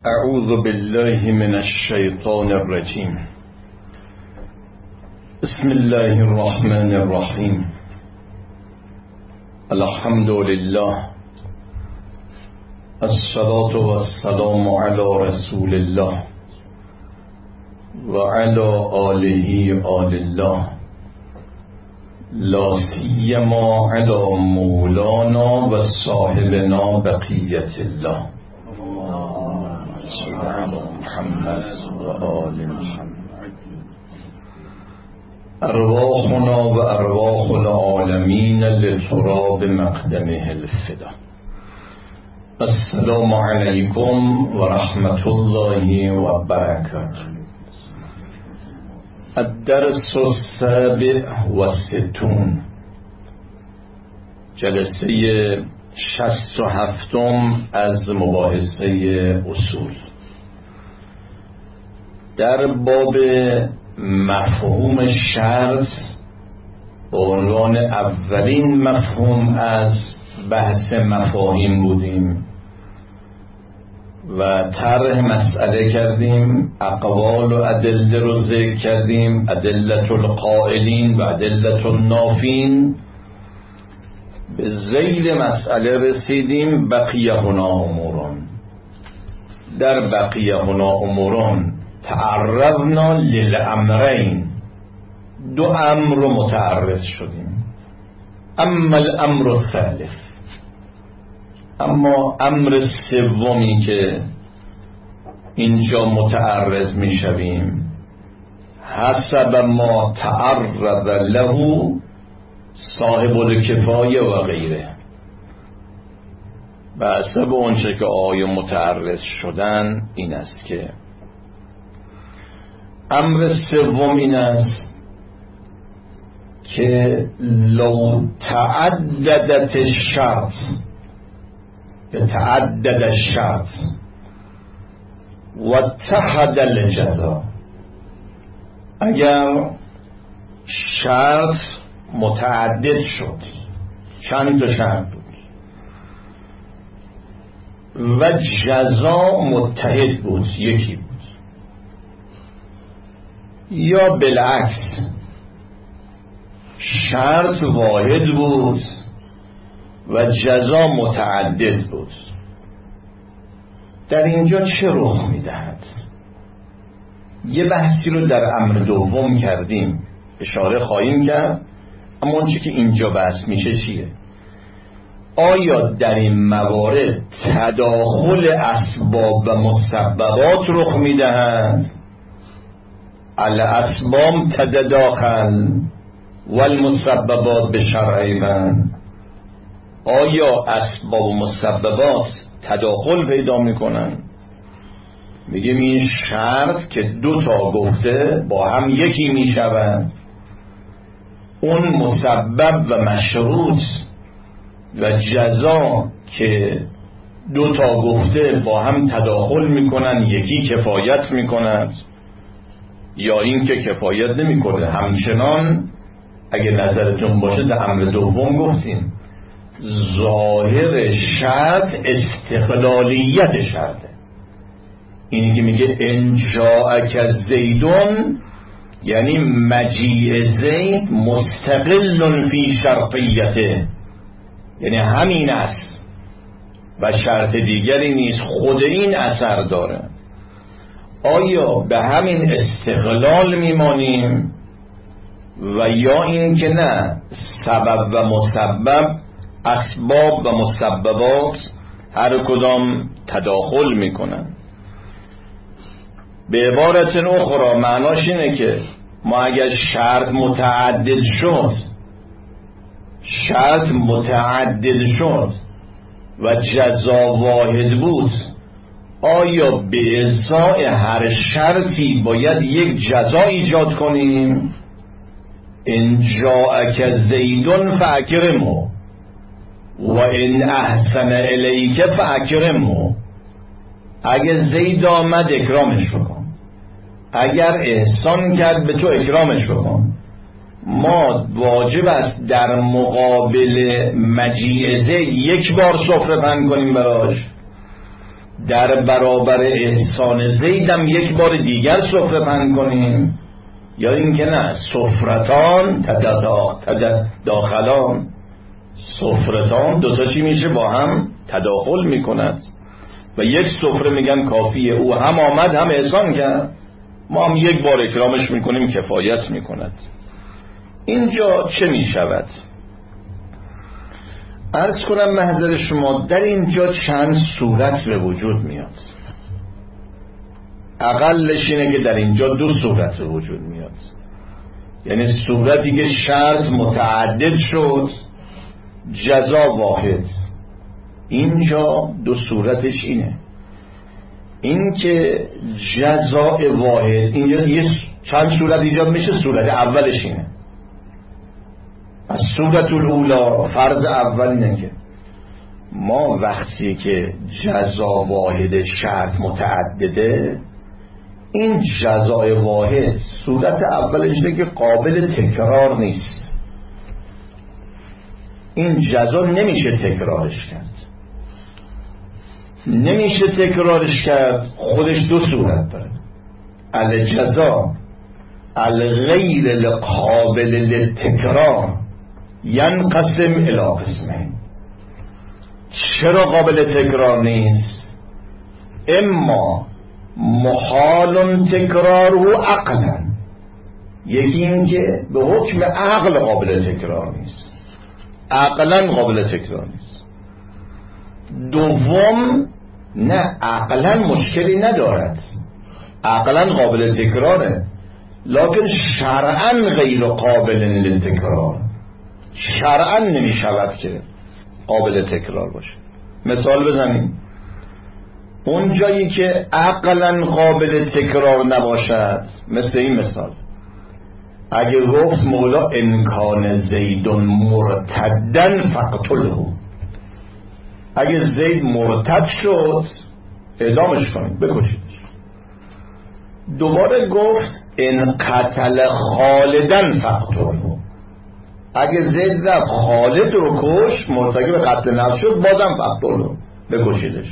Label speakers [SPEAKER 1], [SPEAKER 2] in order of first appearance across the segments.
[SPEAKER 1] اعوذ بالله من الشیطان الرجیم. بسم الله الرحمن الرحیم. الحمد لله، الصلاة والسلام علی رسول الله و علی آله آل الله، لا سیما علی مولانا و صاحبنا بقیت الله سبحان محمد و آل محمد. ارواحنا و ارواح العالمین لتراب مقدمه الفدا. السلام علیکم و رحمت الله و برکاته. الدرس السابع و الستون، جلسه 67 از مباحثه اصول در باب مفهوم شرط به عنوان اولین مفهوم از بحث مفاهیم بودیم و طرح مسئله کردیم، اقوال و ادله رو ذکر کردیم، ادلة القائلین و ادلة النافین. به ذیل مسئله رسیدیم بقیه هنا اموران. در بقیه هنا اموران تعرضنا للامرین، دو امر رو متعرض شدیم. اما الامر الثالث، اما امر سومی که اینجا متعرض می شویم، حسب ما تعرض له صاحب الکفایه و غیره، و حسب اونچه که آیا متعرض شدن این است که امر سوم این است که لو تعددت الشرط، تعدد الشرط و اتحد الجزا، اگر شرط متعدد شد، چند تا شرط بود، و جزا متحد بود، یکی بود، یا بالعکس شرط واحد بود و جزا متعدد بود، در اینجا چه رخ میدهد؟ یه بحثی رو در امر دوم کردیم، اشاره خواهیم کرد، اما اون چی که اینجا بحث میشه چیه؟ آیا در این موارد تداخل اسباب و مسببات رخ میدهند؟ الاسباب تتداخل والمسببات به شرع من، آیا اسباب و مسببات تداخل پیدا میکنن؟ میگیم این شرط که دو تا گفته با هم یکی میشوند، اون مسبب و مشروط و جزا که دو تا گفته با هم تداخل میکنن، یکی کفایت میکند یا این که کفایت نمیکنه. همچنان اگه نظرتون باشه در امر دوم گفتیم ظاهر شرط استقلالیت شرطه. اینی که میگه ان جاءک زیدون، یعنی مجیء زید مستقل فی شرطیته، یعنی همین است و شرط دیگری نیست، خود این اثر داره. آیا به همین استقلال میمانیم و یا این که نه، سبب و مسبب، اسباب و مسببات هر کدام تداخل میکنن؟ به عبارت اخرى معناش اینه که ما اگر شرط متعدد شد و جزا واحد بود، آیا به ازای هر شرطی باید یک جزا ایجاد کنیم؟ ان جاءک زیدون فاکرمه و ان احسن الیک فاکرمه، اگر زید آمد اکرامش بکن، اگر احسان کرد به تو اکرامش بکن. ما واجب است در مقابل مجیع زید یک بار سفره پهن کنیم براش؟ در برابر احسان زیدم یک بار دیگر سفره پهن کنیم، یا اینکه نه سفرتان تداخلان، سفرتان دوتا چی میشه با هم تداخل میکند و یک سفره میگن کافیه، او هم آمد هم احسان کرد، ما هم یک بار اکرامش میکنیم کفایت میکند. اینجا چه میشود؟ عرض کنم محضر شما در اینجا چند صورت به وجود میاد. اقلش اینه که در اینجا دو صورت به وجود میاد، یعنی صورتی که شرط متعدد شد جزا واحد. اینجا دو صورتش اینه، این که جزاء واحد اینجا یه چند صورت ایجاد میشه. صورت اولش اینه، از صورت الاولا فرض اول اینه که ما وقتی که جزا واحد شرط متعدده، این جزای واحد صورت اولش اینه که قابل تکرار نیست، این جزا نمیشه تکرارش کرد. نمیشه تکرارش کرد، خودش دو صورت داره. الجزا الغیر القابل للتکرار ینقسم الی قسمین. چرا قابل تکرار نیست؟ اما محال تکراره عقلا، یکی این که به حکم عقل قابل تکرار نیست، عقلا قابل تکرار نیست. دوم نه عقلا مشکلی ندارد، عقلا قابل تکراره، لکن شرعا غیر قابل للتکرار، شرعا نمی شود که قابل تکرار باشه. مثال بزنیم، اون جایی که عقلا قابل تکرار نباشد، مثل این مثال، اگه گفت مولا انکان زید مرتدن فقتله، اگه زید مرتد شد اعدامش کنید، بکشیدش. دوباره گفت ان قتل خالدن فقتله، اگه زید رفت خالد رو کش، مرتکب قتل نفس شد، بازم فقتله، بکشیدش.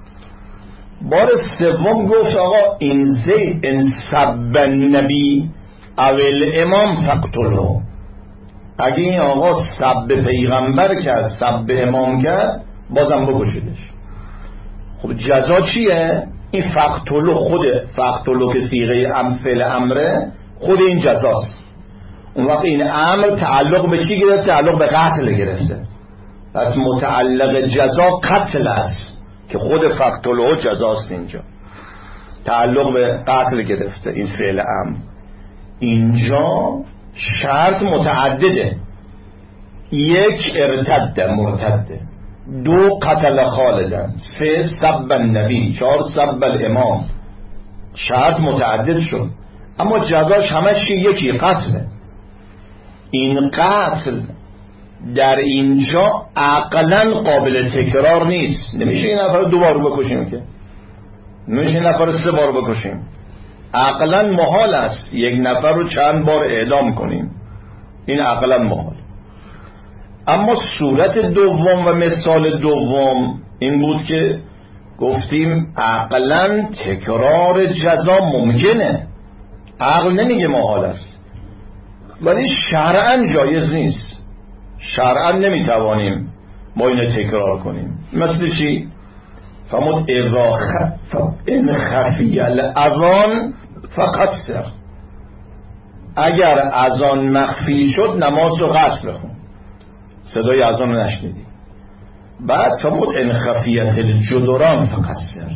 [SPEAKER 1] بار سوم گفت آقا این زید ان سب النبی اول امام فقتله، اگه این آقا سب پیغمبر کرد، سب امام کرد، بازم بکشیدش. خب جزا چیه؟ این فقتله، خود فقتله که صیغه فعل امره، خود این جزاست. اون وقت این امر تعلق به چی گرفته؟ تعلق به قتل گرفته، پس متعلق جزا قتل است که خود فقتله جزاست. اینجا تعلق به قتل گرفته این فعل امر. اینجا شرط متعدده، یک ارتد مرتده، دو قتل خالدن، سه سب النبی، چهار سب الامام. شرط متعدد شد اما جزاش همش یکی، قتله. این قتل در اینجا عقلا قابل تکرار نیست، نمیشه این نفر رو 2 بار بکشیم، که نمیشه این نفر رو 3 بار بکشیم، عقلا محال است یک نفر رو چند بار اعدام کنیم، این عقلا محال. اما صورت دوم و مثال دوم این بود که گفتیم عقلا تکرار جزا ممکنه، عقل نمیگه محال است، ولی شرعا جایز نیست، شرعا نمیتوانیم ما اینو تکرار کنیم. مثل چی؟ فرمود ان خفی الاذان فقصر، اگر اذان مخفی شد نماز رو قصر بخون، صدای اذان رو نشنیدی. بعد فرمود ان خفیت الجدران فقصر،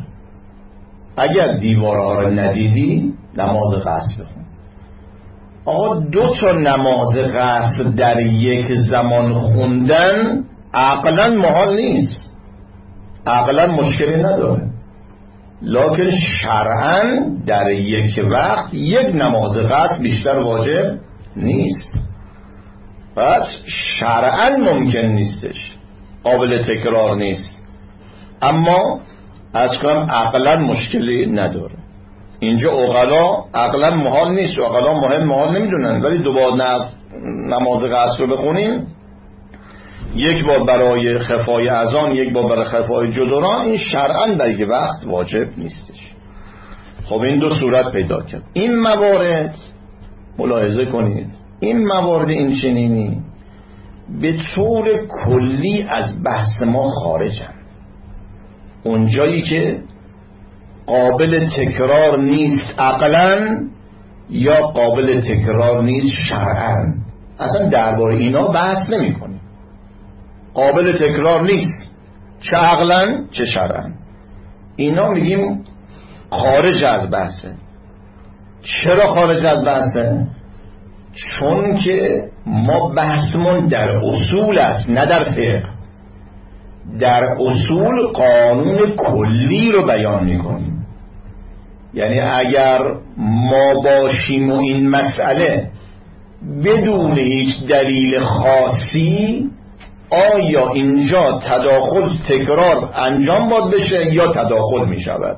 [SPEAKER 1] اگر دیوارها رو ندیدی نماز قصر بخون. آقا 2 تا نماز قصر در یک زمان خوندن عقلا محال نیست، عقلا مشکلی نداره، لکن شرعا در یک وقت یک نماز قصر بیشتر واجب نیست، پس شرعا ممکن نیستش، قابل تکرار نیست، اما از کنم عقلا مشکلی نداره. اینجا عقلا عقلا محال نیست، عقلا محال نمیدونن، ولی 2 بار نماز قصر رو بخونیم یک بار برای خفای اذان، یک بار برای خفای جدران، این شرعاً در یک وقت واجب نیستش. خب این دو صورت پیدا کرد. این موارد ملاحظه کنید، این موارد این چنینی به طور کلی از بحث ما خارجن. اونجایی که قابل تکرار نیست عقلاً یا قابل تکرار نیست شرعاً، اصلا درباره اینا بحث نمی کنیم. قابل تکرار نیست چه عقلاً چه شرعاً، اینا میگیم خارج از بحثه. چرا خارج از بحثه؟ چون که ما بحثمون در اصول است نه در فقه. در اصول قانون کلی رو بیان میکنیم. یعنی اگر ما باشیم و این مسئله بدون هیچ دلیل خاصی، آیا اینجا تداخل تکرار انجام باید بشه یا تداخل می شود؟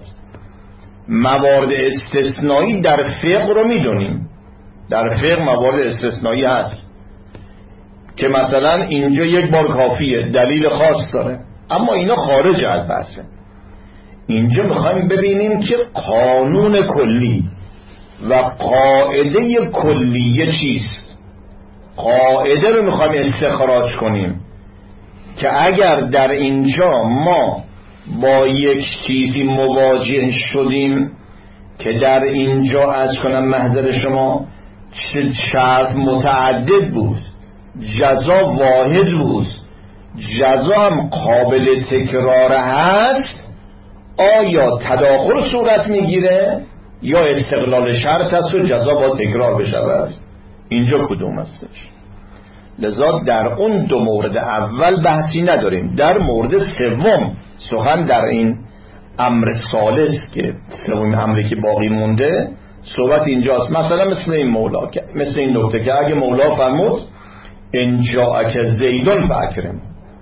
[SPEAKER 1] موارد استثنایی در فقه رو میدونیم، در فقه موارد استثنایی هست که مثلا اینجا یک بار کافیه، دلیل خاص داره، اما اینا خارج از بحثه. اینجا میخوایم ببینیم که قانون کلی و قاعده کلیه چیست. قاعده رو میخوایم استخراج کنیم که اگر در اینجا ما با یک چیزی مواجه شدیم که در اینجا از کنم محضر شما شرط متعدد بود، جزا واحد بود، جزا هم قابل تکرار هست، آیا تداخل صورت میگیره یا استقلال شرط است و جزا با تکرار بشود؟ اینجا کدوم هستش؟ لذا در اون دو مورد اول بحثی نداریم. در مورد سوم سخن در این امر ثالث که سومین امری که باقی مونده صحبت اینجاست. مثلا مثل این مولا، مثل این نکته که اگه مولا فرمود ان جاءک زیدون فاکرم،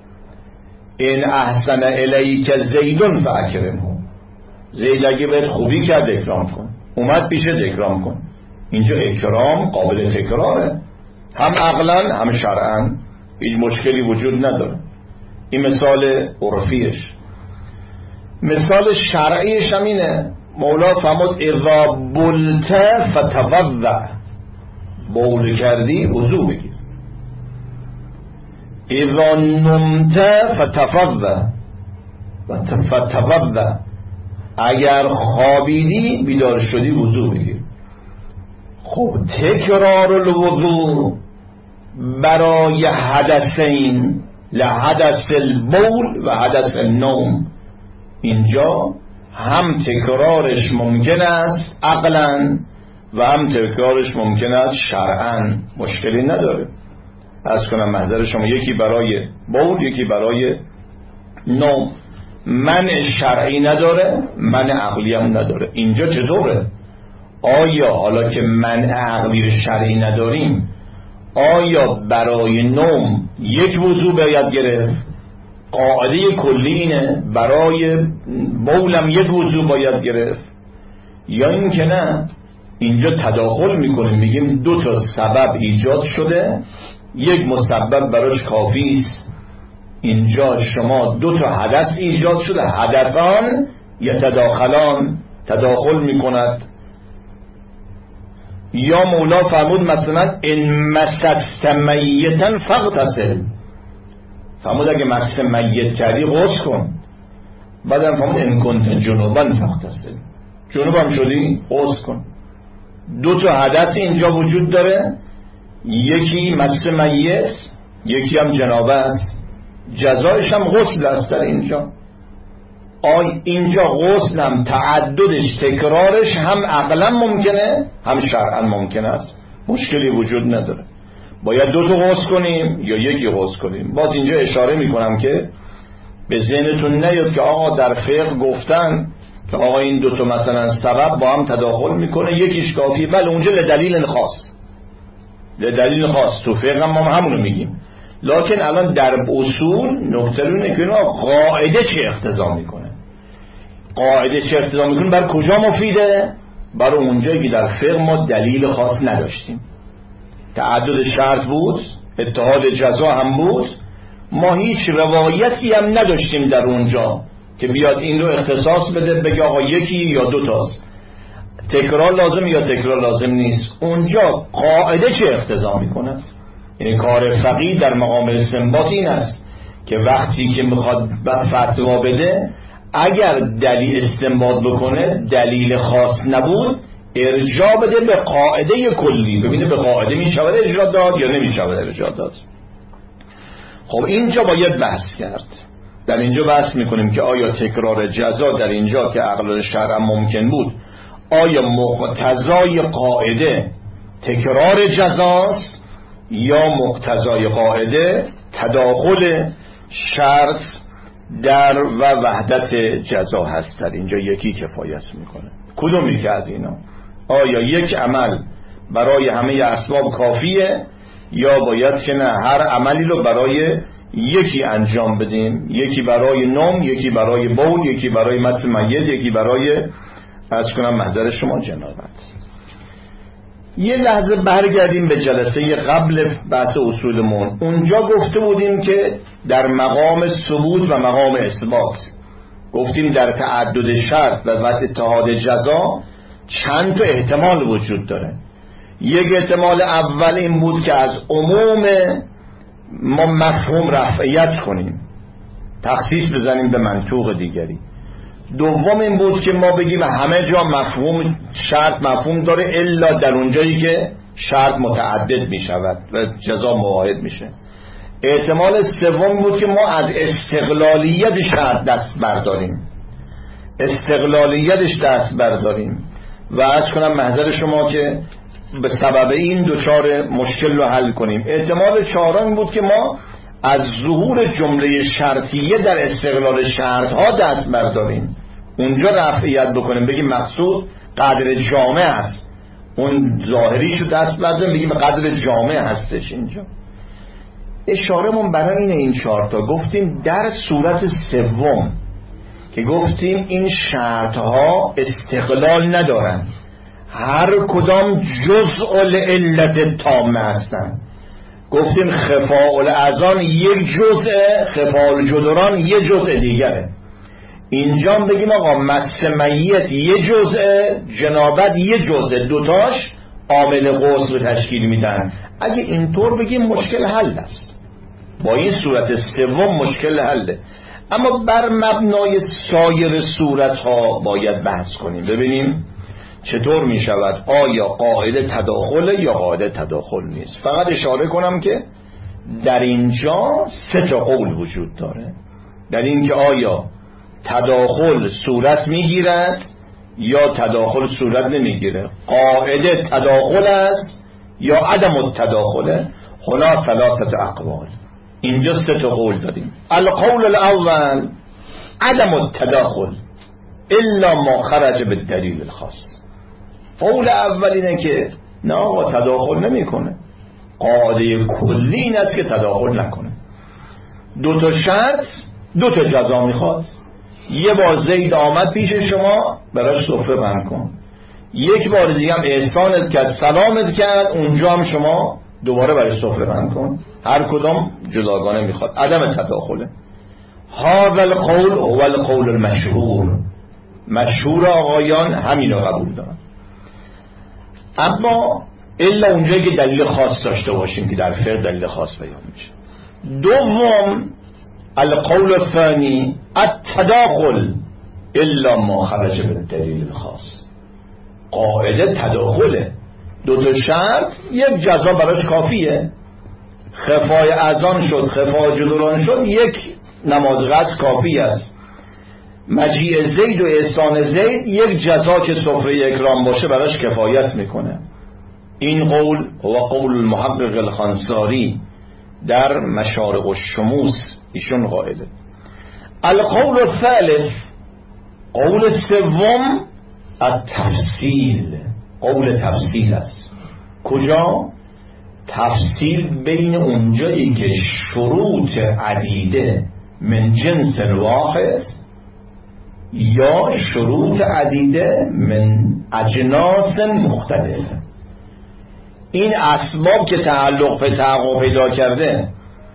[SPEAKER 1] ان احسن الیک زیدون فاکرم، زید اگه بهت خوبی کرد اکرام کن، اومد پیشت اکرام کن. اینجا اکرام قابل تکراره، هم عقلا هم شرعا، هیچ مشکلی وجود نداره. این مثال عرفیش. مثال شرعیش هم اینه، مولا فرمود اذا بلت فتوضأ، بول کردی وضو بگیر. اذا نمت فتوضأ، اگر خوابیدی بیدار شدی وضو بگیر. خب تکرار الوضو برای حدثین، لحدث البول و حدث النوم، اینجا هم تکرارش ممکن است عقلا و هم تکرارش ممکن است شرعا، مشکلی نداره. از کنم محضر شما یکی برای بول یکی برای نوم، منع شرعی نداره، منع عقلی هم نداره. اینجا چطوره؟ آیا حالا که منع عقلی شرعی نداریم، آیا برای نوم یک وضو باید گرفت؟ قاعده کلی اینه برای بولم یک وضو باید گرفت، یا این که نه اینجا تداخل میکنیم، میگیم دو تا سبب ایجاد شده، یک مسبب براش کافی است. اینجا شما دو تا حدث ایجاد شده، حدثان یتداخلان، تداخل میکند. یا مولا فرمود مثلا ان مست میتا فاغتسل، فرمود اگه مست میت کردی غسل کن. بعدم فرمود ان کنت جنوبا فاغتسل، جنوب هم شدی غسل کن. دو تا حدث اینجا وجود داره، یکی مست میت یکی هم جنابت، جزایش هم غسل است در اینجا. اینجا غسل هم تعددش تکرارش هم عقلا ممکنه هم شرعا ممکن است، مشکلی وجود نداره. باید دو تا غسل کنیم یا یکی غسل کنیم؟ باز اینجا اشاره میکنم که به ذهنتون نیاد که آقا در فقه گفتن که آقا این دو تا مثلا سبب با هم تداخل میکنه یکیش کافی. بله اونجا لدلیل خاص، لدلیل خاص تو فقه هم همونو میگیم، لکن الان در اصول نکته رو اینه که قاعده چه اقتضا میکنه. قاعده چه اقتضا میکنه؟ بر کجا مفیده؟ برای اونجایی که در فقه ما دلیل خاص نداشتیم، تعدد شرط بود، اتحاد جزا هم بود، ما هیچ روایتی هم نداشتیم در اونجا که بیاد این رو اختصاص بده بگه آقا یکی یا دو تاست، تکرار لازم یا تکرار لازم نیست. اونجا قاعده چه اقتضا میکنه؟ یعنی کار فقیه در مقام استنباط این است که وقتی که میخواد فتوا بده اگر دلیل استنباط بکنه دلیل خاص نبود ارجاع بده به قاعده کلی، ببینه به قاعده میشود ارجاع داد یا نمیشود ارجاع داد. خب اینجا باید بحث کرد. در اینجا بحث میکنیم که آیا تکرار جزا در اینجا که عقل شرع ممکن بود، آیا مقتضای قاعده تکرار جزاست یا مقتضای قاعده تداخل شرط در و وحدت جزا هست؟ در اینجا یکی کفایت میکنه. کدومی که از اینا؟ آیا یک عمل برای همه اسباب کافیه یا باید که نه هر عملی رو برای یکی انجام بدیم، یکی برای نوم، یکی برای بول، یکی برای مس میت، یکی برای از کنم محضر شما جنابت. یه لحظه برگردیم به جلسه قبل بحث اصولمون. اونجا گفته بودیم که در مقام ثبوت و مقام اثبات گفتیم در تعدد شرط و اتحاد جزا چند تا احتمال وجود داره. یک احتمال اول این بود که از عموم ما مفهوم رفعیت کنیم، تخصیص بزنیم به منطوق دیگری. دوم این بود که ما بگیم همه جا مفهوم شرط مفهوم داره الا در اونجایی که شرط متعدد می شود و جزا مواحد میشه. احتمال سوم بود که ما از استقلالیت شرط دست برداریم، استقلالیتش دست برداریم و عرض کنم محضر شما که به سبب این دوچار مشکل رو حل کنیم. احتمال چهارم بود که ما از ظهور جمله شرطیه در استقلال شرط ها دست برداریم، اونجا رفعیت بکنیم، بگیم مقصود قدر جامع است، اون ظاهریشو دست برداریم بگیم قدر جامع هستش. اینجا اشارهمون برای این چهار تا گفتیم. در صورت سوم که گفتیم این شرط ها استقلال ندارن، هر کدام جزء العلت تامه هستن. گفتیم خفاء الاذان یک جزء، خفاء الجدران یک جزء دیگره. اینجا بگیم آقا مس میت یک جزء، جنابت یک جزء، دوتاش عامل غسل تشکیل میدن. اگه اینطور بگیم مشکل حل است، با این صورت سوم مشکل حله. اما بر مبنای سایر صورت ها باید بحث کنیم ببینیم چطور می شود. آیا قاعده تداخل یا قاعده تداخل نیست؟ فقط اشاره کنم که در اینجا سه تا قول وجود داره در این که آیا تداخل صورت می گیرد یا تداخل صورت نمی گیره، قاعده تداخل است یا عدم التداخله. هنا ثلاثه اقوال، اینجا سه تا قول داریم. القول الاول عدم التداخل الا ما خرج بالدلیل الخاص. قول اول اینه که نه آقا تداخل نمیکنه، قاعده کلی این است که تداخل نکنه. دو تا شرط دو تا جزا میخواد. یه بار زید آمد پیش شما براش سفره بند کن، یک بار دیگه هم احسانت کرد سلامت کرد اونجا هم شما دوباره برای سفره بند کن. هر کدام جداگانه میخواد، عدم تداخله. هذا القول هو القول المشهور، مشهور آقایان همین رو قبول دارن. اما الا اونجایی که دلیل خاص داشته باشیم که در فقه دلیل خاص بیان میشه. دوم القول الثانی التداخل الا ما خرج بالدلیل الخاص. قاعده تداخله، دو تا شرط یک جزا براش کافیه. خفای اذان شد، خفای جدران شد، یک نماز قصر کافی است. مجیء زید و احسان زید یک جزا که سفره اکرام باشه براش کفایت میکنه. این قول هو قول المحقق الخنساری در مشارق الشموس، ایشون قائله. القول الثالث، قول سوم التفصیل، قول تفصیل است. کجا؟ تفصیل بین اونجایی که شروط عدیده من جنس واحد یا شروط عدیده من اجناس مختلف. این اسباب که تعلق به تحقق پیدا کرده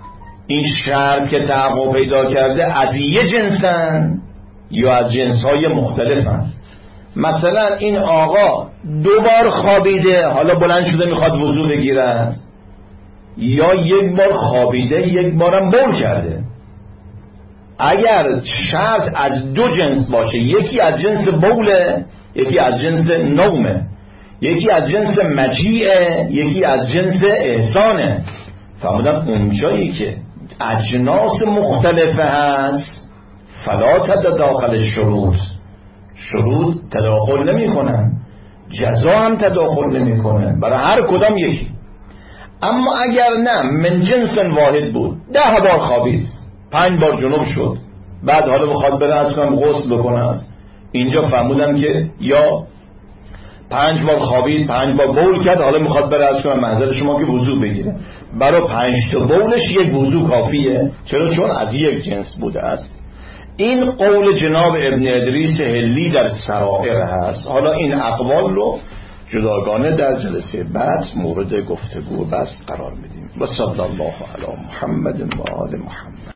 [SPEAKER 1] این شرط که تحقق پیدا کرده از یه جنسن یا از جنس‌های مختلفن. مثلا این آقا 2 بار خوابیده، حالا بلند شده میخواد وضو بگیره، یا 1 بار خوابیده 1 بارم بول کرده. اگر شرط از 2 جنس باشه، یکی از جنس بوله، یکی از جنس نومه، یکی از جنس مجیعه، یکی از جنس احسانه، فرمودن اونجایی که اجناس مختلفه هست فلا تداخل شروط تداخل نمی کنن، جزا هم تداخل نمی کنن، برای هر کدام یکی. اما اگر نه من جنس واحد بود، 10 بار خوابید، 5 بار جنوب شد، بعد حالا بخواد بره از کنم غسل بکنه، اینجا فرمودن که یا 5 بار خوابید 5 بار بول کرد، حالا میخواد بره از کنم منظر شما که وضو بگیره، برای 5 تا بولش 1 وضو کافیه. چرا؟ چون از یک جنس بوده است. این قول جناب ابن ادریس حلی در سرائر هست. حالا این اقوال رو جداگانه در جلسه بعد مورد گفتگو بس قرار میدیم. و صلی الله علی محمد و آل محمد.